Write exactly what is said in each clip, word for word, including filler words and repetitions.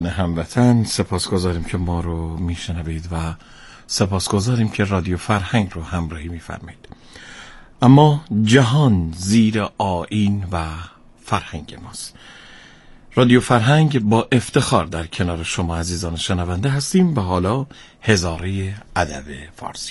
هموطن، سپاسگزاریم که ما رو میشنوید و سپاسگزاریم که رادیو فرهنگ رو همراهی میفرمایید. اما جهان زیر آیین و فرهنگ ماست. رادیو فرهنگ با افتخار در کنار شما عزیزان شنونده هستیم و حالا هزاره ادب فارسی.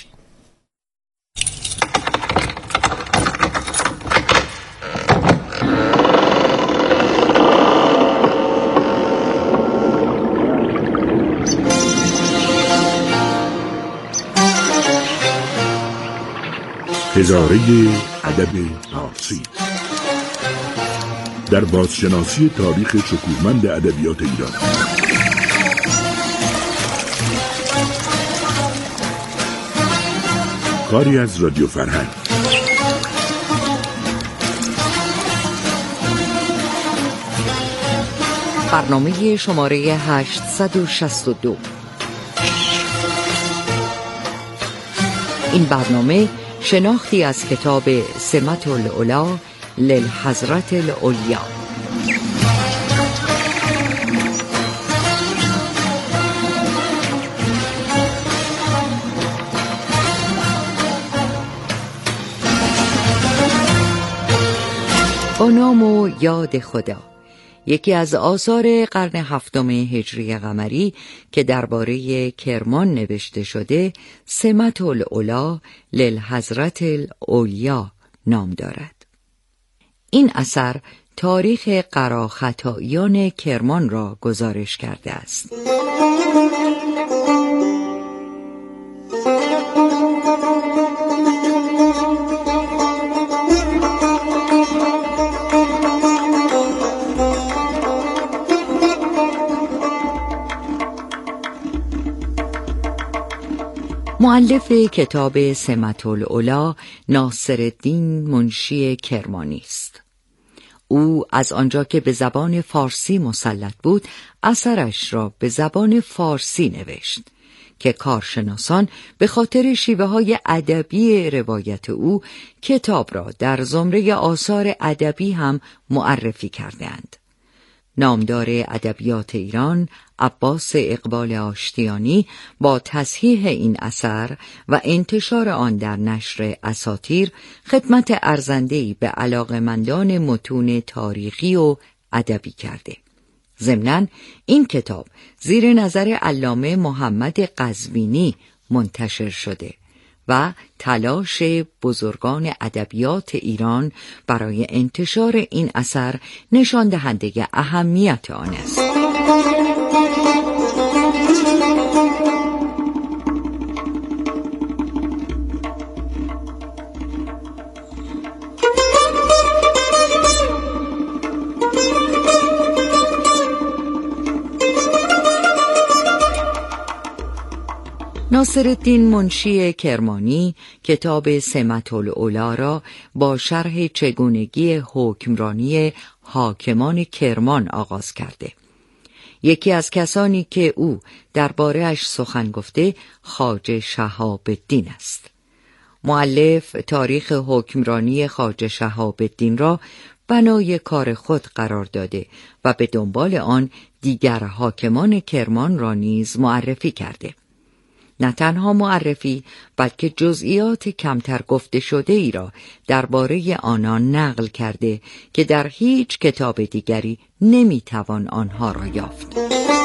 هزاره ادب فارسی در بازشناسی تاریخ شکوهمند ادبیات ایران. کاری از رادیو فرهنگ. برنامه شماره هشتصد و شصت و دو. این برنامه شناختی از کتاب سمت العلا للحضرت العلیا. با نام و یاد خدا، یکی از آثار قرن هفتم هجری قمری که درباره کرمان نوشته شده، سمت العلا للحضرت العلیا نام دارد. این اثر تاریخ قراخطاییان کرمان را گزارش کرده است. مؤلف کتاب سمت العلا ناصرالدین منشی کرمانی است. او از آنجا که به زبان فارسی مسلط بود، اثرش را به زبان فارسی نوشت که کارشناسان به خاطر شیوه های ادبی روایت او کتاب را در زمره آثار ادبی هم معرفی کردند. نامدار ادبیات ایران عباس اقبال آشتیانی با تصحیح این اثر و انتشار آن در نشر اساطیر خدمت ارزنده‌ای به علاقه‌مندان متون تاریخی و ادبی کرده. ضمناً این کتاب زیر نظر علامه محمد قزوینی منتشر شده و تلاش بزرگان ادبیات ایران برای انتشار این اثر نشان دهنده اهمیت آن است. ناصرالدین منشی کرمانی کتاب سمت العلا را با شرح چگونگی حکمرانی حاکمان کرمان آغاز کرده. یکی از کسانی که او درباره‌اش سخن گفته خواجه شهاب الدین است. مؤلف تاریخ حکمرانی خواجه شهاب الدین را بنای کار خود قرار داده و به دنبال آن دیگر حاکمان کرمان را نیز معرفی کرده. نه تنها معرفی بلکه جزئیات کمتر گفته شده ای را درباره آنان نقل کرده که در هیچ کتاب دیگری نمیتوان آنها را یافت.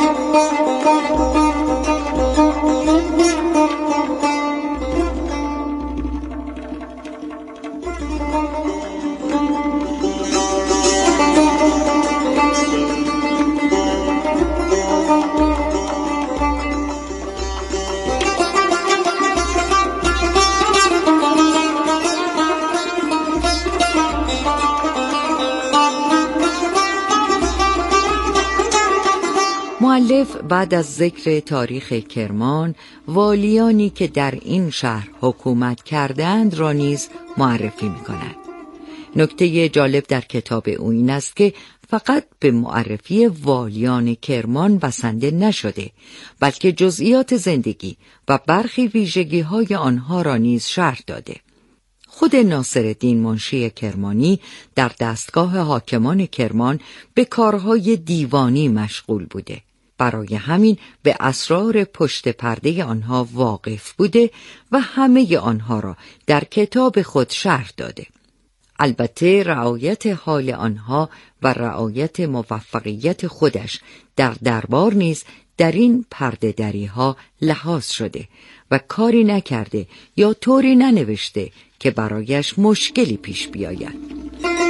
مؤلف بعد از ذکر تاریخ کرمان، والیانی که در این شهر حکومت کردند را نیز معرفی می‌کند. نکته جالب در کتاب او این است که فقط به معرفی والیان کرمان بسنده نشده، بلکه جزئیات زندگی و برخی ویژگی‌های آنها را نیز شرح داده. خود ناصرالدین منشی کرمانی در دستگاه حاکمان کرمان به کارهای دیوانی مشغول بوده. برای همین به اسرار پشت پرده آنها واقف بوده و همه آنها را در کتاب خود شرح داده. البته رعایت حال آنها و رعایت موفقیت خودش در دربار نیز در این پرده دری ها لحاظ شده و کاری نکرده یا طوری ننوشته که برایش مشکلی پیش بیاید.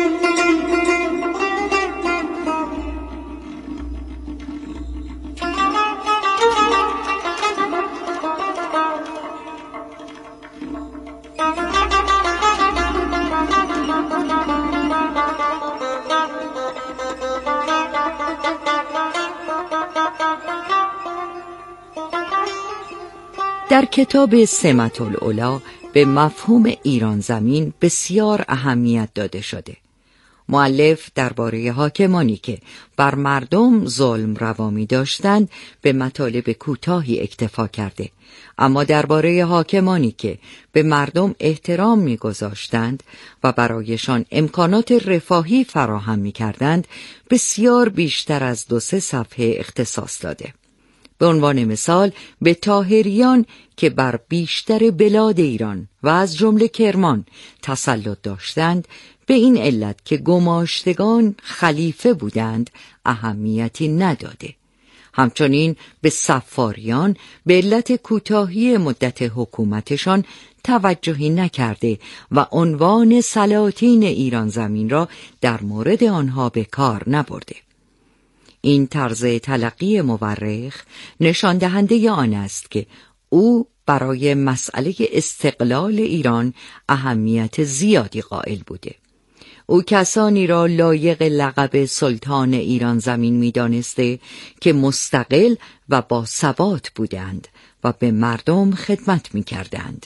در کتاب سمت العلا به مفهوم ایران زمین بسیار اهمیت داده شده. مؤلف درباره حاکمانی که بر مردم ظلم روا می داشتند به مطالب کوتاهی اکتفا کرده، اما درباره حاکمانی که به مردم احترام می گذاشتند و برایشان امکانات رفاهی فراهم می کردند بسیار بیشتر از دو سه صفحه اختصاص داده. به عنوان مثال به طاهریان که بر بیشتر بلاد ایران و از جمله کرمان تسلط داشتند به این علت که گماشتگان خلیفه بودند اهمیتی نداده. همچنین به صفاریان به علت کوتاهی مدت حکومتشان توجهی نکرده و عنوان سلاطین ایران زمین را در مورد آنها به کار نبرده. این طرز تلقی مورخ نشان دهنده آن است که او برای مسئله استقلال ایران اهمیت زیادی قائل بوده. او کسانی را لایق لقب سلطان ایران زمین می دانسته که مستقل و با ثبات بودند و به مردم خدمت می کردند.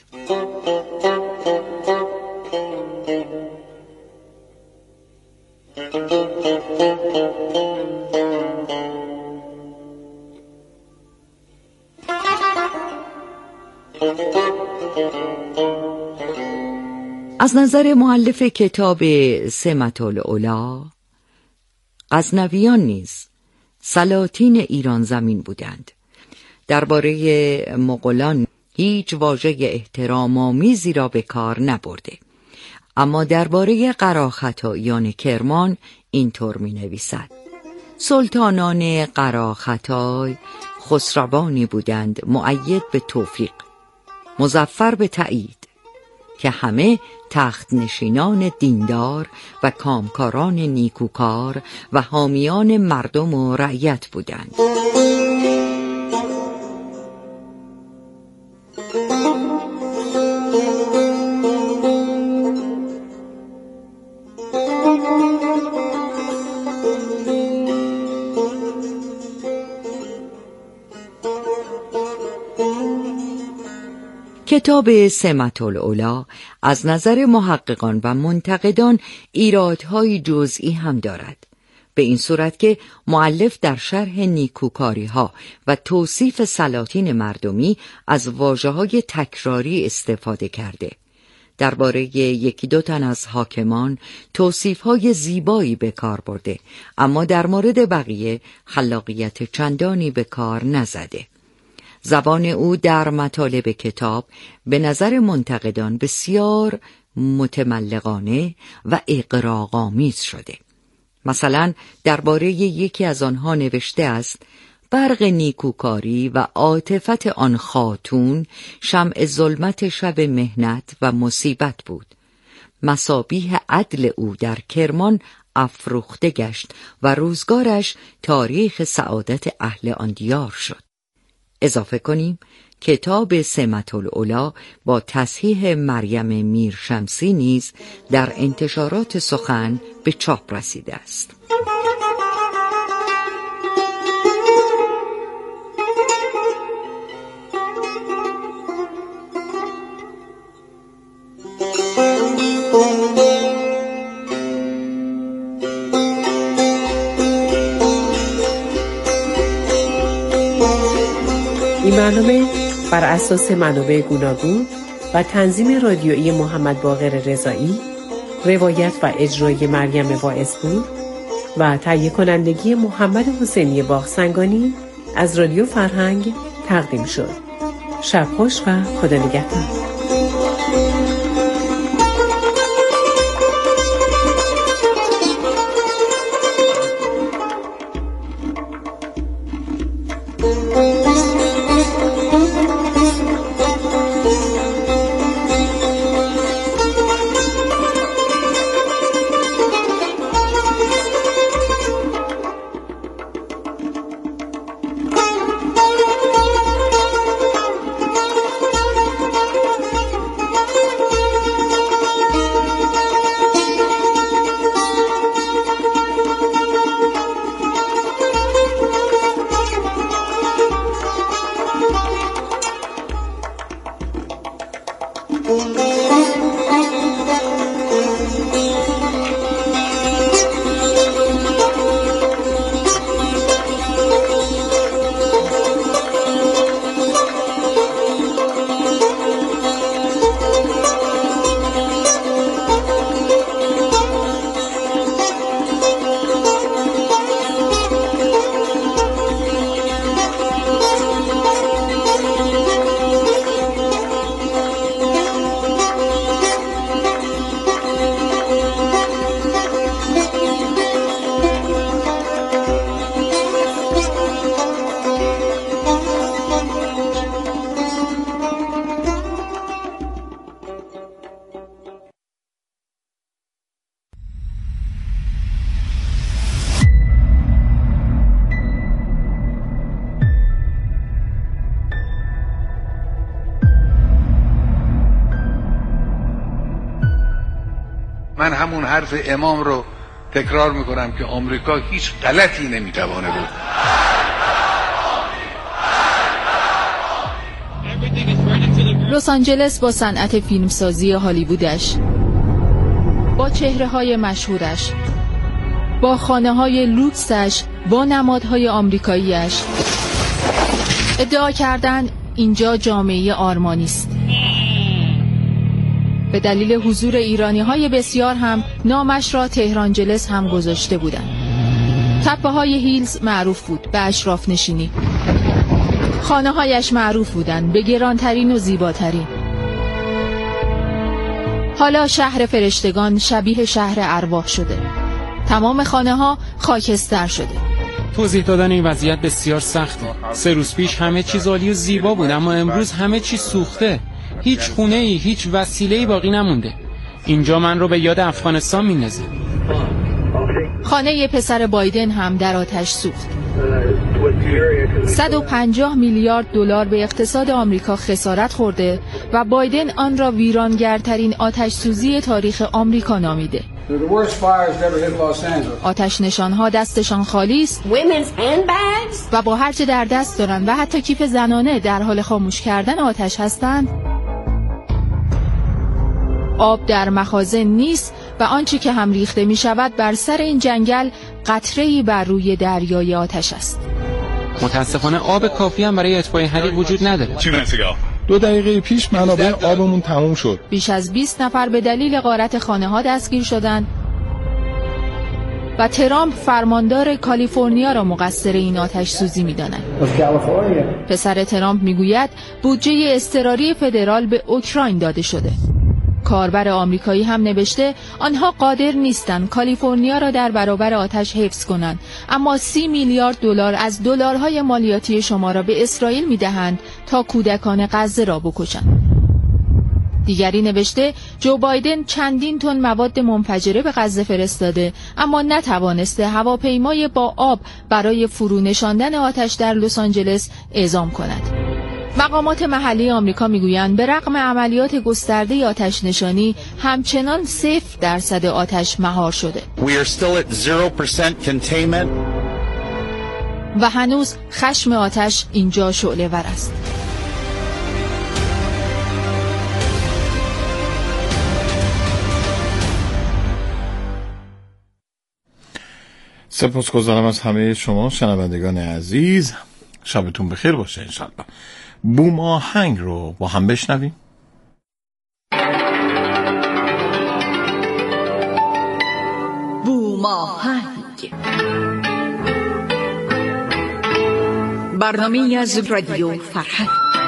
از نظر مؤلف کتاب سمت العلا، غزنویان نیز سلاطین ایران زمین بودند. درباره مغولان هیچ واژه احترام آمیزی را به کار نبرده، اما درباره قراختاییان کرمان اینطور می نویسد: سلطانان قراختای خسروانی بودند مؤید به توفیق، مظفر به تأیید، که همه تخت نشینان دیندار و کامکاران نیکوکار و حامیان مردم و رعیت بودند. کتاب سمت العلا از نظر محققان و منتقدان ایرادهای جزئی هم دارد، به این صورت که مؤلف در شرح نیکوکاری ها و توصیف سلاطین مردمی از واژه‌های تکراری استفاده کرده. درباره یکی دو تن از حاکمان توصیف‌های زیبایی به کار برده، اما در مورد بقیه خلاقیت چندانی به کار نزده. زبان او در مطالب کتاب به نظر منتقدان بسیار متملقانه و اغراق‌آمیز شده. مثلا درباره یکی از آنها نوشته است: برق نیکوکاری و عاطفت آن خاتون شمع ظلمت شب مهنت و مصیبت بود. مصابیح عدل او در کرمان افروخته گشت و روزگارش تاریخ سعادت اهل آن دیار شد. اضافه کنیم کتاب سمت العلا با تصحیح مریم میرشمسی نیز در انتشارات سخن به چاپ رسیده است. این برنامه بر اساس منابع گوناگون و تنظیم رادیویی محمد باقر رضایی، روایت و اجرای مریم واعظپور و تهیه کنندگی محمد حسینی باغسنگانی از رادیو فرهنگ تقدیم شد. شب خوش و خدا نگهدار. من همون حرف امام رو تکرار میکنم که آمریکا هیچ غلطی نمیتوانه بود. لس آنجلس با صنعت فیلمسازی هالیوودش، با چهره‌های مشهورش، با خانه‌های لوکسش، با نمادهای آمریکاییش، ادعا کردند اینجا جامعه آرمانی است. به دلیل حضور ایرانی‌های بسیار هم نامش را تهرانجلس هم گذاشته بودند. تپه‌های هیلز معروف بود به اشراف نشینی. خانه‌هایش معروف بودند به گرانترین و زیباترین. حالا شهر فرشتگان شبیه شهر ارواح شده. تمام خانه‌ها خاکستر شده. توضیح دادن این وضعیت بسیار سخته. سه روز پیش همه چیز عالی و زیبا بود، اما امروز همه چیز سوخته. هیچ خونه‌ای، هیچ وسیله‌ای باقی نمونده. اینجا من رو به یاد افغانستان میندازه. خانه ی پسر بایدن هم در آتش سوخت. صد و پنجاه میلیارد دلار به اقتصاد آمریکا خسارت خورده و بایدن آن را ویرانگرترین آتش سوزی تاریخ آمریکا نامیده. آتش نشانها دستشان خالی است و با هرچه در دست دارند و حتی کیف زنانه در حال خاموش کردن آتش هستند. آب در مخازن نیست و آنچه که هم ریخته می شود بر سر این جنگل قطره‌ای بر روی دریای آتش است. متاسفانه آب کافی هم برای اطفای حریق وجود نداره. دو دقیقه پیش منابع آبمون تموم شد. بیش از بیست نفر به دلیل غارت خانه‌ها دستگیر شدند و ترامپ فرماندار کالیفرنیا را مقصر این آتش سوزی می‌داند. پسر ترامپ میگوید بودجه اضطراری فدرال به اوکراین داده شده. کاربر آمریکایی هم نوشته آنها قادر نیستند کالیفرنیا را در برابر آتش حفظ کنند، اما سی میلیارد دلار از دلارهای مالیاتی شما را به اسرائیل میدهند تا کودکان غزه را بکشند. دیگری نوشته جو بایدن چندین تن مواد منفجره به غزه فرستاده اما نتوانسته هواپیمای با آب برای فرو نشاندن آتش در لس آنجلس اعزام کند. مقامات محلی آمریکا میگویند به رغم عملیات گسترده آتش نشانی همچنان صفر درصد آتش مهار شده. و هنوز خشم آتش اینجا شعله ور است. سپاسگزارم از همه شما شنوندگان عزیز. شبتون بخیر باشه انشالله. بوم آهنگ رو با هم بشنویم. بوم آهنگ برنامه از رادیو فرهنگ.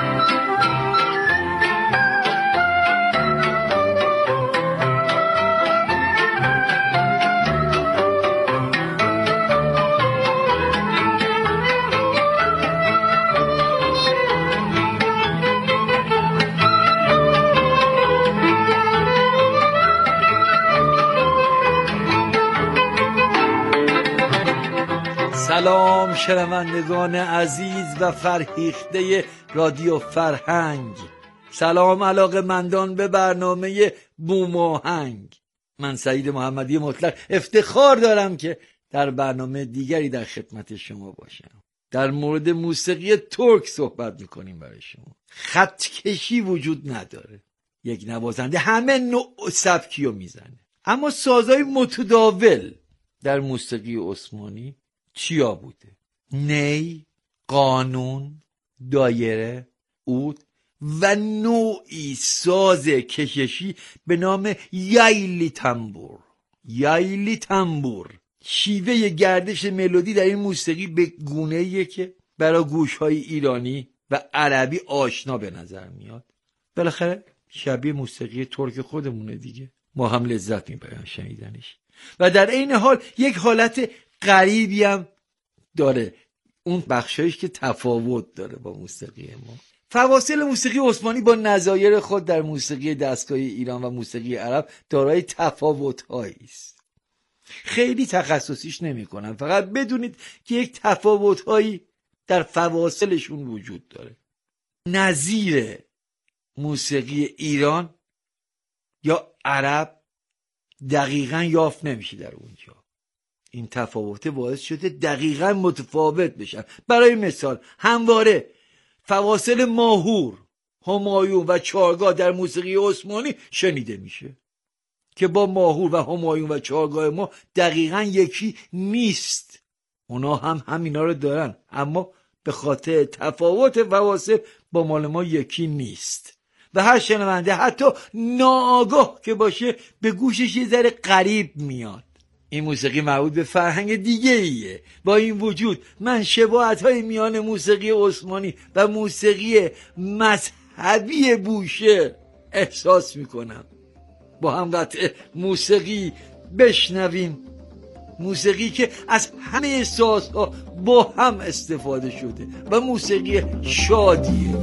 سلام شنوندگان عزیز و فرهیخته رادیو فرهنگ، سلام علاقه‌مندان به برنامه بوم آهنگ. من سعید محمدی مطلق افتخار دارم که در برنامه دیگری در خدمت شما باشم. در مورد موسیقی ترک صحبت میکنیم برای شما. خط کشی وجود نداره، یک نوازنده همه نوع سبکیو میزنه، اما سازهای متداول در موسیقی عثمانی چیا بوده؟ نی، قانون، دایره، عود و نوعی ساز کششی به نام یایلی تنبور. یایلی تنبور شیوه گردش ملودی در این موسیقی به گونه‌ایه که برای گوش‌های ایرانی و عربی آشنا به نظر میاد. بالاخره شبیه موسیقی ترک خودمونه دیگه، ما هم لذت میبریم شنیدنش و در این حال یک حالت غریبی هم داره، اون بخشایش که تفاوت داره با موسیقی ما. فواصل موسیقی عثمانی با نظایر خود در موسیقی دستگاهی ایران و موسیقی عرب دارای تفاوت‌هایی است. خیلی تخصصیش نمی‌کنم، فقط بدونید که یک تفاوت‌هایی در فواصلشون وجود داره. نظیر موسیقی ایران یا عرب دقیقاً یافت نمیشه در اونجا. این تفاوت باعث شده دقیقاً متفاوت بشن. برای مثال همواره فواصل ماهور، همایون و چارگاه در موسیقی عثمانی شنیده میشه که با ماهور و همایون و چارگاه ما دقیقاً یکی نیست. اونا هم همینا رو دارن، اما به خاطر تفاوت فواصل با مال ما یکی نیست و هر شنونده حتی ناآگاه که باشه به گوشش یه ذره غریب میاد. این موسیقی مربوط به فرهنگ دیگه ایه. با این وجود من شباهت‌های میان موسیقی عثمانی و موسیقی مذهبی بوشهر احساس میکنم. با هم قطع موسیقی بشنویم، موسیقی که از همه سازها با هم استفاده شده و موسیقی شادیه.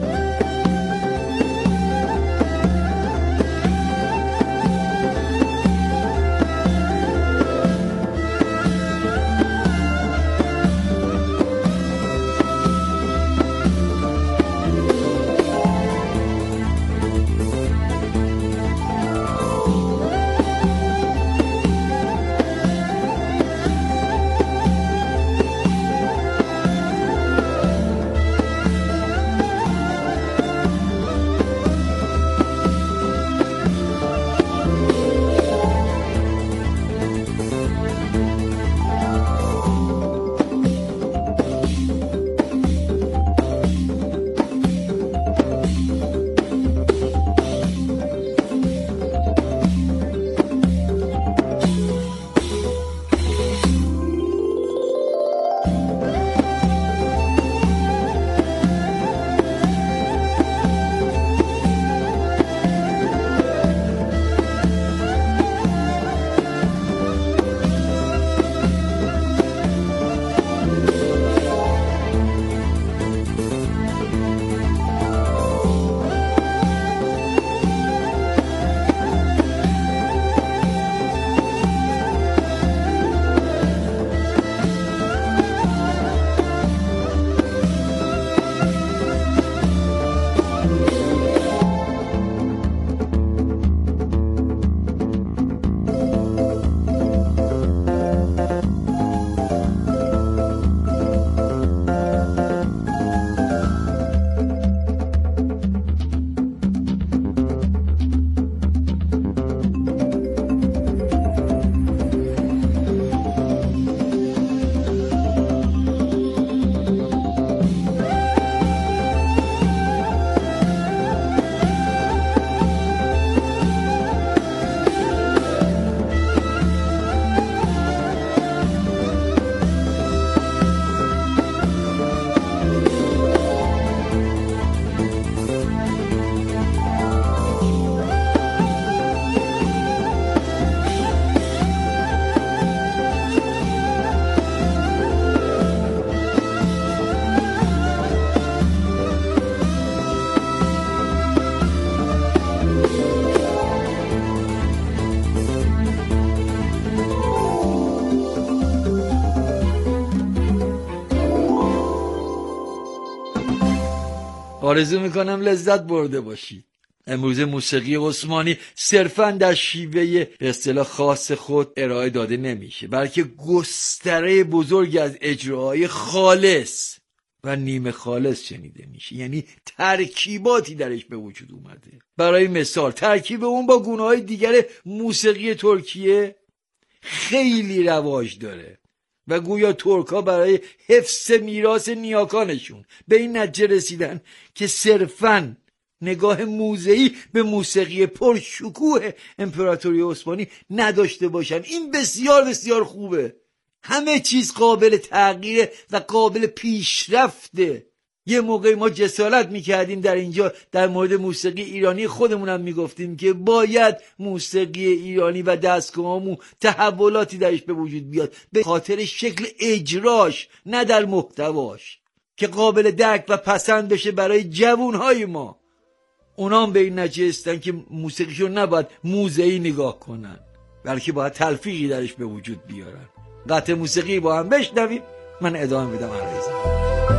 آرزو میکنم لذت برده باشید. امروز موسیقی عثمانی صرفاً در شیوه به اصطلاح خاص خود ارائه داده نمیشه، بلکه گستره بزرگی از اجراهای خالص و نیمه خالص شنیده میشه، یعنی ترکیباتی درش به وجود اومده. برای مثال ترکیب اون با گونه‌های دیگر موسیقی ترکیه خیلی رواج داره و گویا ترک‌ها برای حفظ میراث نیاکانشون به این نتیجه رسیدن که صرفاً نگاه موزه‌ای به موسیقی پرشکوه امپراتوری عثمانی نداشته باشن. این بسیار بسیار خوبه. همه چیز قابل تغییر و قابل پیشرفته. یه موقع ما جسارت میکردیم در اینجا در مورد موسیقی ایرانی خودمونم میگفتیم که باید موسیقی ایرانی و دستگاهامون تحولاتی درش به وجود بیاد به خاطر شکل اجراش، نه در محتواش، که قابل درک و پسند بشه برای جوانهای ما. اونام به این نتیجه رسیدن که موسیقیشون نباید موزه‌ای نگاه کنن، بلکه باید تلفیقی درش به وجود بیارن. قطع موسیقی با هم بشنویم، من ادامه میدم عرضم.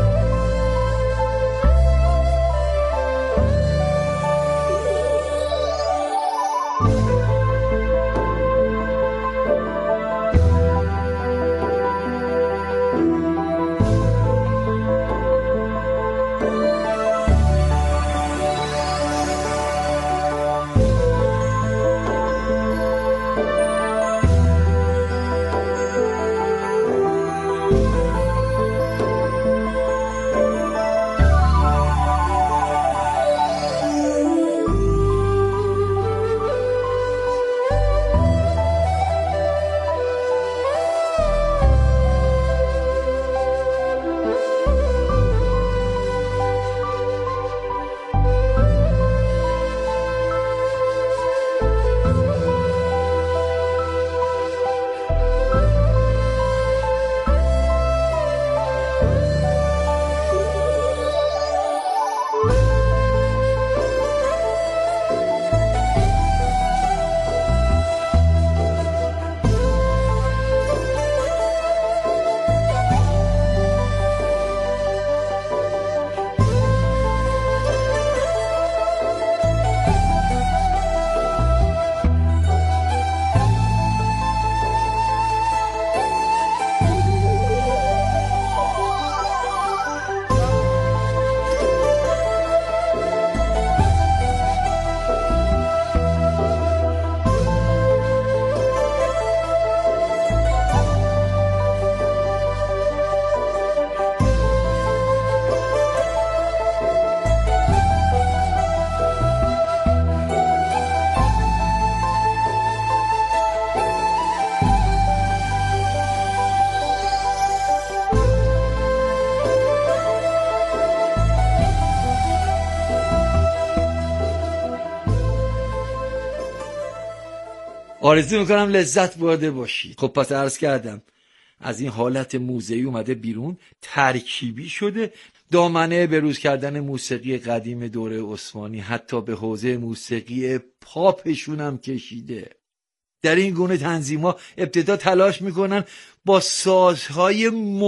آرزو میکنم لذت برده باشید. خب پس عرض کردم از این حالت موزه‌ای اومده بیرون، ترکیبی شده، دامنه بروز کردن موسیقی قدیم دوره عثمانی حتی به حوزه موسیقی پاپشون هم کشیده. در این گونه تنظیم‌ها ابتدا تلاش میکنن با سازهای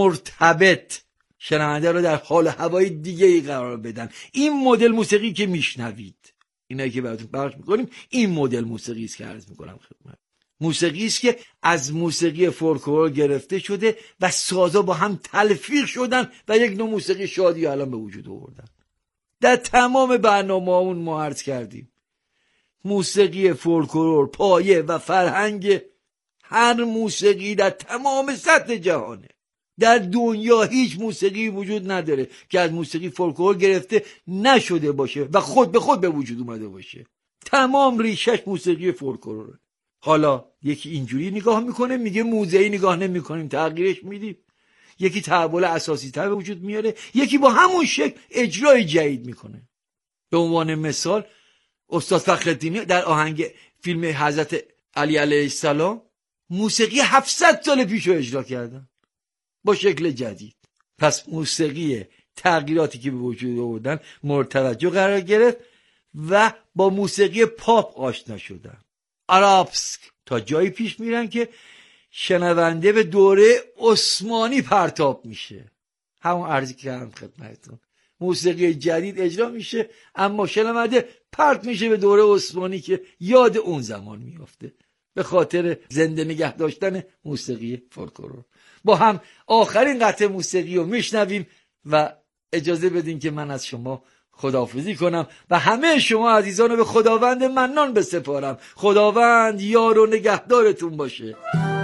مرتبط شنونده رو در حال هوای دیگه‌ای قرار بدن. این مدل موسیقی که میشنوید، اینایی که براتون پخش میکنیم، این مدل موسیقی است که عرض میکنم خدمت. موسیقی است که از موسیقی فولکلور گرفته شده و سازا با هم تلفیق شدن و یک نوع موسیقی شادی الان به وجود آوردن. در تمام برنامه‌مون ما عرض کردیم موسیقی فولکلور پایه و فرهنگ هر موسیقی در تمام سطح جهانه. در دنیا هیچ موسیقی وجود نداره که از موسیقی فولکلور گرفته نشده باشه و خود به خود به وجود اومده باشه. تمام ریشش موسیقی فولکلوره. حالا یکی اینجوری نگاه میکنه میگه موزه‌ای نگاه نمیکنیم، تغییرش میدیم. یکی تحول اساسی تر به وجود میاره، یکی با همون شکل اجرای جدید میکنه. به عنوان مثال استاد فخرالدینی در آهنگ فیلم حضرت علی علیه السلام موسیقی هفتصد سال پیش رو اجرا کردن با شکل جدید. پس موسیقی تغییراتی که به وجود آوردن مورد توجه قرار گرفت و با موسیقی پاپ آشنا شدن. عربسک تا جایی پیش میرن که شنونده به دوره عثمانی پرتاب میشه. همون عرضی که کردم خدمتتون، موسیقی جدید اجرا میشه، اما شنونده پرت میشه به دوره عثمانی که یاد اون زمان میافته به خاطر زنده نگه داشتن موسیقی فولکلور. با هم آخرین قطعه موسیقی رو میشنویم و اجازه بدین که من از شما خداحافظی کنم و همه شما عزیزان رو به خداوند منان بسپارم. خداوند یار و نگهدارتون باشه.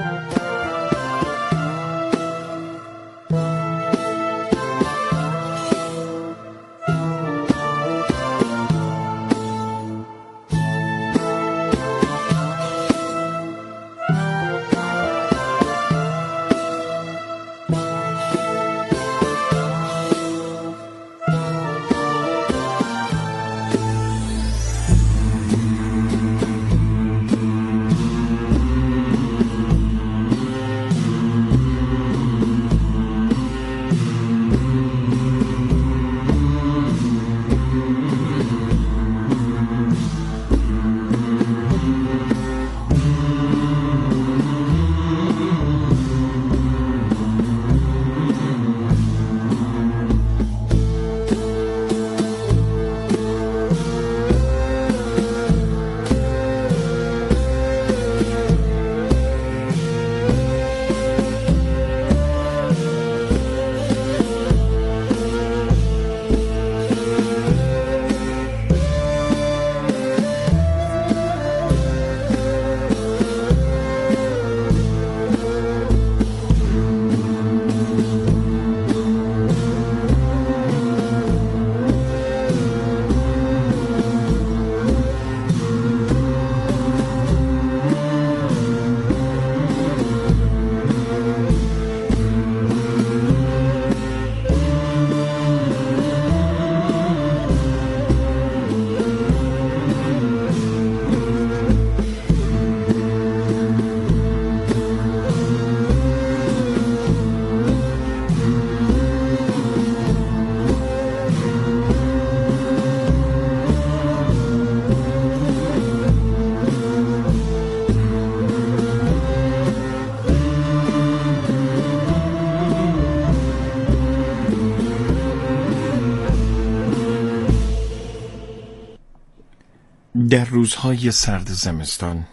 در روزهای سرد زمستان،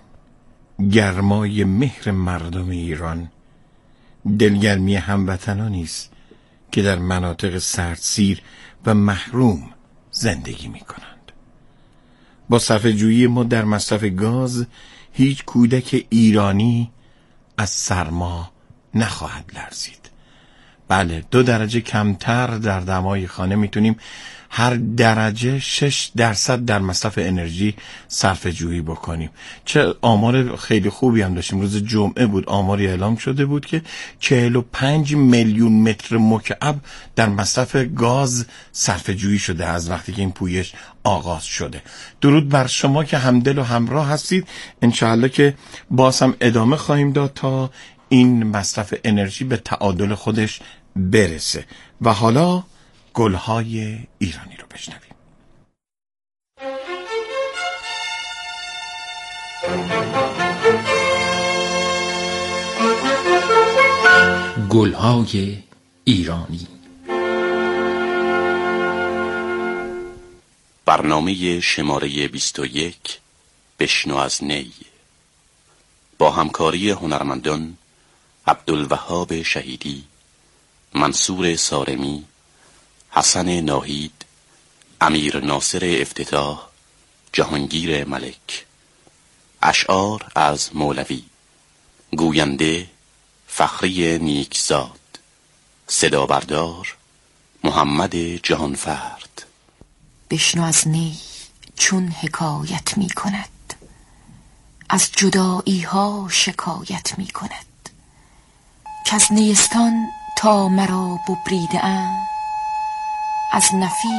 گرمای مهر مردم ایران دلگرمی هموطنانی است که در مناطق سردسیر و محروم زندگی می کنند. با صرفه‌جویی ما در مصرف گاز، هیچ کودک ایرانی از سرما نخواهد لرزید. بله، دو درجه کمتر در دمای خانه میتونیم هر درجه شش درصد در مصرف انرژی صرفه جویی بکنیم. چه آمار خیلی خوبی هم داشتیم. روز جمعه بود، آماری اعلام شده بود که چهل و پنج میلیون متر مکعب در مصرف گاز صرفه جویی شده از وقتی که این پویش آغاز شده. درود بر شما که همدل و همراه هستید. انشاءالله که باز هم ادامه خواهیم داد تا این مصرف انرژی به تعادل خودش برسه. و حالا گلهای ایرانی رو بشنویم. گلهای ایرانی، برنامه شماره بیست و یک، بشنو از نی، با همکاری هنرمندان عبدالوهاب شهیدی، منصور سارمی، حسن ناهید، امیر ناصر افتتاح، جهانگیر ملک. اشعار از مولوی. گوینده فخری نیکزاد. صدا بردار محمد جهانفرد. بشنو از نی چون حکایت می کند، از جدایی ها شکایت می کند، که از نیستان تا مرا ببریده ام، از نفی